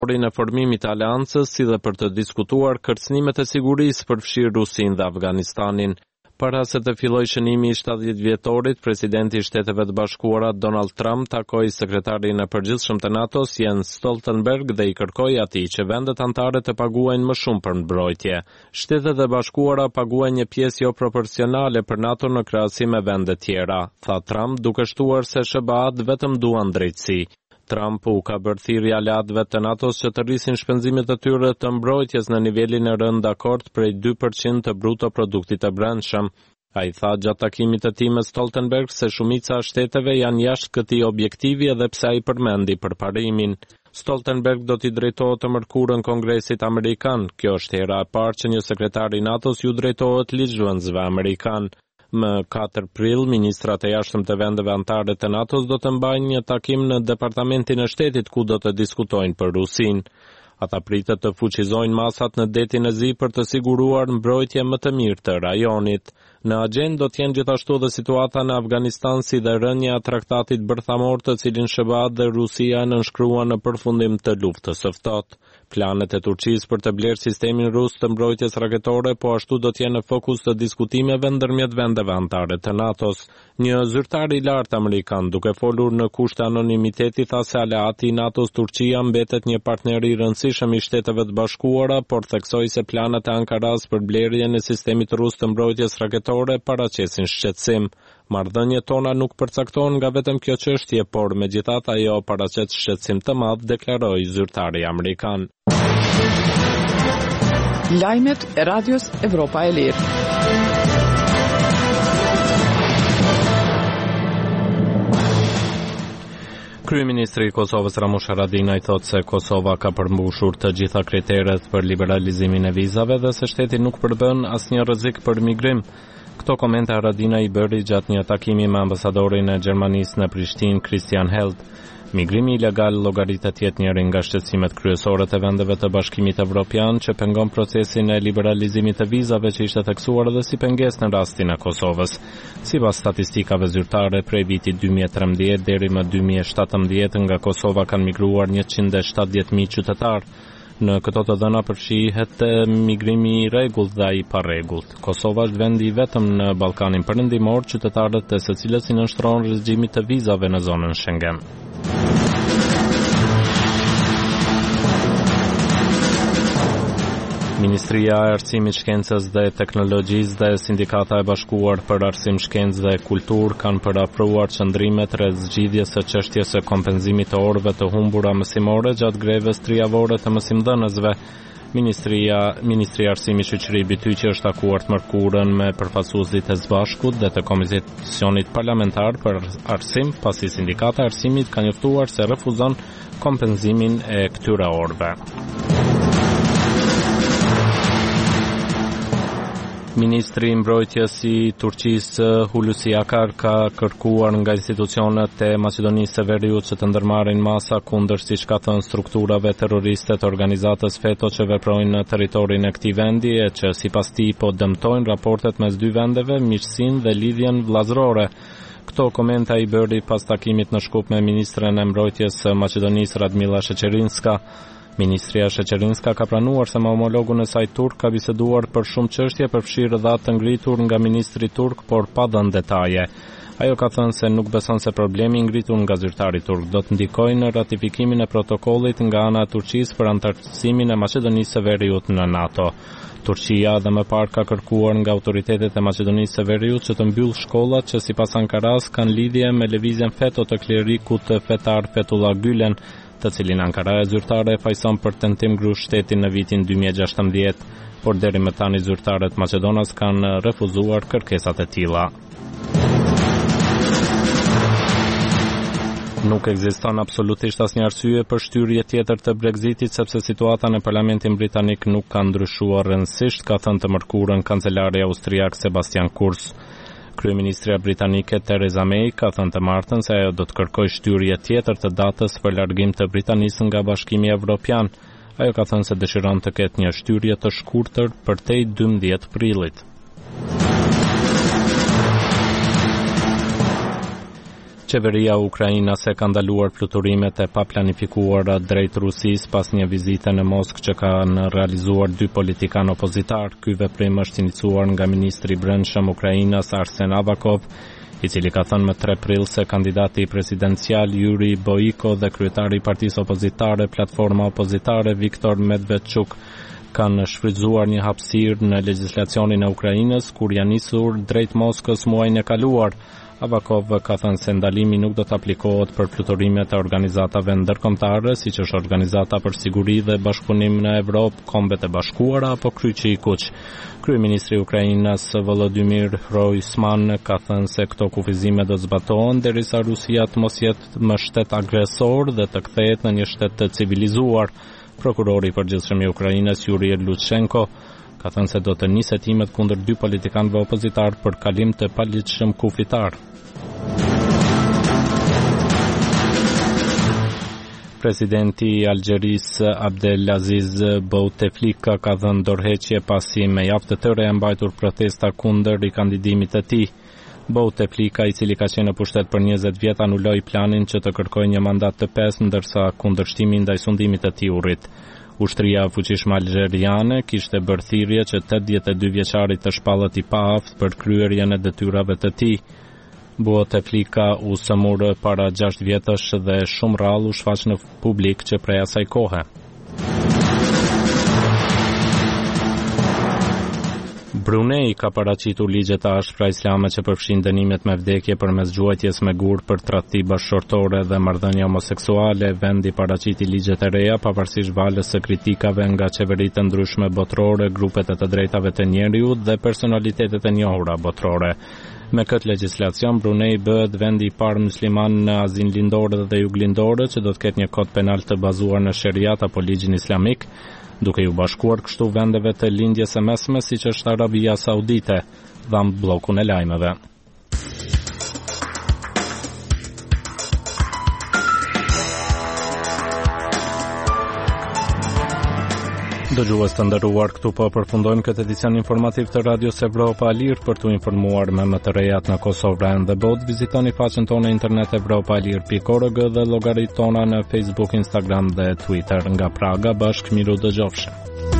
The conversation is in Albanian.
në formimit të aleancës, si dhe për të diskutuar kërcënimet e sigurisë përfshirë Rusinë dhe Afganistanin. Para se të fillojë shënimi i 70 vjetorit, presidenti i Shteteve të Bashkuara Donald Trump takoi sekretarin e përgjithshëm të NATO-s Jens Stoltenberg dhe i kërkoi atij që vendet anëtare të paguajnë më shumë për mbrojtje. Shtetet e Bashkuara paguajnë një pjesë jo proporcionale për NATO në krahasim me vende tjera, tha Trump, duke shtuar se SBA-t vetëm duan drejtësi. Trump u ka bërë thirrje aleatëve të NATO-s që të rrisin shpenzimet e tyre të mbrojtjes në nivelin e rënd dakord prej 2% të bruto produktit të brendshëm. Ai tha gjatë takimit të tij me Stoltenberg se shumica e shteteve janë jashtë këtij objektivi edhe pse ai përmendi përparimin. Stoltenberg do t'i drejtohet të mërkurën Kongresit Amerikan. Kjo është hera e parë që një sekretar i NATO-s ju drejtohet ligjvënësve amerikan. Më 4 prill, ministrat e jashtëm të vendeve anëtare të NATO-s do të mbajnë një takim në Departamentin e Shtetit ku do të diskutojnë për Rusinë. Ata pritet të fuqizojnë masat në detin e Zi për të siguruar mbrojtje më të mirë të rajonit. Në agjendë do të jenë gjithashtu dhe situata në Afganistan si dhe rënja e traktatit bërthamor të cilin SBA dhe Rusia nënshkruan në përfundim të luftës së ftohtë. Planet e Turqisë për të blerë sistemin rus të mbrojtjes raketore po ashtu do të jenë në fokus të diskutimeve ndërmjet vendeve anëtare të NATO-s. Një zyrtar i lartë amerikan, duke folur në kusht anonimiteti, tha se aleati i NATO-s Turqia mbetet një partner i rëndësishëm i Shteteve të Bashkuara, por theksoi se planet e Ankaras për blerjen e sistemit rus të mbrojtjes raketore paraqesin shqetësim. Marrëdhëniet tona nuk përcaktohen nga vetëm kjo çështje, por megjithatë ajo paraqet shqetësim të madh, deklaroi zyrtari amerikan. Lajmet e Radios Evropa e Lirë. Kryeministri i Kosovës Ramush Haradinaj thotë se Kosova ka përmbushur të gjitha kriteret për liberalizimin e vizave dhe se shteti nuk përbën asnjë rrezik për migrim. Këto komente Haradinaj i bëri gjatë një takimi me ambasadorin e Gjermanisë në Prishtinë, Christian Held. Migrimi ilegal llogaritet jetë njëri nga shqetësimet kryesore të vendeve të Bashkimit Evropian që pengon procesin e liberalizimit të vizave që ishte theksuar edhe si pengesë në rastin e Kosovës. Sipas statistikave zyrtare, prej vitit 2013 deri më 2017 nga Kosova kanë migruar 170.000 qytetarë. Në këto të dhëna përfshihet migrimi i rregullt dhe ai pa rregullt. Kosova është vendi i vetëm në Ballkanin Perëndimor qytetarët e së cilës i nënshtrohen regjimit të vizave në zonën Schengen. Ministria e Arsimit, Shkencës dhe Teknologjisë dhe Sindikata e Bashkuar për Arsim, Shkencë dhe Kulturë kanë përapruar qëndrimet rreth zgjidhjes së çështjes së kompenzimit të orëve të humbura mësimore gjatë greves 3 javore të mësimdhënësve. Ministria e Arsimit Shoqëri Bityqi është takuar të mërkurën me përfaqësuesit e Zbashkut dhe të Komisionit Parlamentar për Arsim, pasi Sindikata e Arsimit ka njoftuar se refuzon kompenzimin e këtyre orëve. Ministri i Mbrojtjes i Turqisë Hulusi Akar ka kërkuar nga institucionet e Maqedonisë së Veriut që të ndërmarrin masa kundër, siç ka thënë, strukturave terroriste të organizatës FETO që veprojnë në territorin e këtij vendi e që sipas tij po dëmtojnë raportet mes dy vendeve, miqësinë dhe lidhjen vëllazërore. Këto komente ai bëri pas takimit në Shkup me ministren e Mbrojtjes së Maqedonisë Radmila Sheqerinska. Ministria Sheqerinska ka pranuar se me homologun e saj turk ka biseduar për shumë çështje përfshirë dhatë të ngritur nga ministri turk, por pa dhënë detaje. Ajo ka thënë se nuk beson se problemi i ngritur nga zyrtari turk do të ndikojë në ratifikimin e protokollit nga ana e Turqisë për antarësimin e Maqedonisë së Veriut në NATO. Turqia dhe më parë ka kërkuar nga autoritetet e Maqedonisë së Veriut që të mbyllë shkollat që sipas Ankaras kanë lidhje me lëvizjen FETO të klerikut fetar Fethullah Gülen, të cilin Ankara e zyrtare e fajson për tentim grush shtetin në vitin 2016, por deri më tani zyrtarët Maqedonas kanë refuzuar kërkesat e tilla. Nuk ekziston absolutisht asnjë arsye për shtyrje tjetër të Brexitit sepse situata në Parlamentin Britanik nuk ka ndryshuar rëndësisht, ka thënë të mërkurën kancelari austriak Sebastian Kurz. Kryeministria britanike Theresa May ka thënë të martën se ajo do të kërkojë shtyrje tjetër të datës për largim të Britanisë nga Bashkimi Evropian. Ajo ka thënë se dëshiron të ketë një shtyrje të shkurtër përtej 12 prillit. Qeveria ukrainase ka ndaluar fluturimet e paplanifikuara drejt Rusisë pas një vizite në Moskë që kanë realizuar 2 politikanë opozitar. Ky veprim është iniciuar nga ministri i Brendshëm Ukrainas Arsen Avakov, i cili ka thënë më 3 prill se kandidati presidencial Yuri Boiko dhe kryetari i partisë opozitare Platforma Opozitare Viktor Medvedchuk kanë shfrytzuar një hapësirë në legjislacionin e Ukrainës kur janë nisur drejt Moskës muajin e kaluar. Avakov ka thënë se ndalimi nuk do të aplikohet për fluturimet e organizatave ndërkombëtare, siç është Organizata për Siguri dhe Bashkëpunim në Evropë, Kombet e Bashkuara apo Kryqi i Kuq. Kryeministri i Ukrainës Volodymyr Groysman ka thënë se këto kufizime do zbatohen derisa Rusia të mos jetë më shtet agresor dhe të kthehet në një shtet të civilizuar. Prokurori i përgjithshëm i Ukrainës Yuri Lutsenko ka thënë se do të nisë hetimet kundër 2 politikanëve opozitar për kalim të paligjshëm kufitar. Presidenti i Algjerisë Abdelaziz Bouteflika ka dhënë dorëheqje pasi me javë të tërë janë mbajtur protesta kundër rikandidimit të tij. Bouteflika, i cili ka qenë në pushtet për 20 vjet, anuloi planin që të kërkojë një mandat të 5, ndërsa kundërshtimi ndaj sundimit të tij u rrit. Ushtria e fuqishme algeriane kishte bërë thirrje që 82 vjeçarit të shpallet i paaft për kryerjen e detyrave të tij. Bouteflika u sëmur para 6 vjetësh dhe shumë rrallë u shfaq në publik që prej asaj kohe. Brunei ka paraqitur ligje të ashpra islame që përfshin dënimet me vdekje përmes gjuajtjes me gur për tradhti bashkëshortore dhe marrëdhënie homoseksuale. Vendi paraqiti ligje të reja pavarësisht valës së kritikave nga qeveritë të ndryshme botërore, grupet e të drejtave të njerëzit dhe personalitetet e njohura botërore. Me këtë legjislacion, Brunei bëhet vendi i parë musliman në Azinë Lindore dhe Juglindore që do të ketë një kod penal të bazuar në sheriat apo ligjin islamik, duke ju bashkuar kështu vendeve të lindjes së mesme siç është Arabia Saudite, dhan bllokun e lajmeve. Dëgjues të nderuar, këtu po përfundojmë këtë edicion informativ të Radios Evropa Alir. Për t'u informuar me më të rejat në Kosovë, Vran dhe botë, vizitoni faqen tonë internet evropaalir.org dhe llogaritë tona në Facebook, Instagram dhe Twitter. Nga Praga, bashkë miru dëgjofshëm.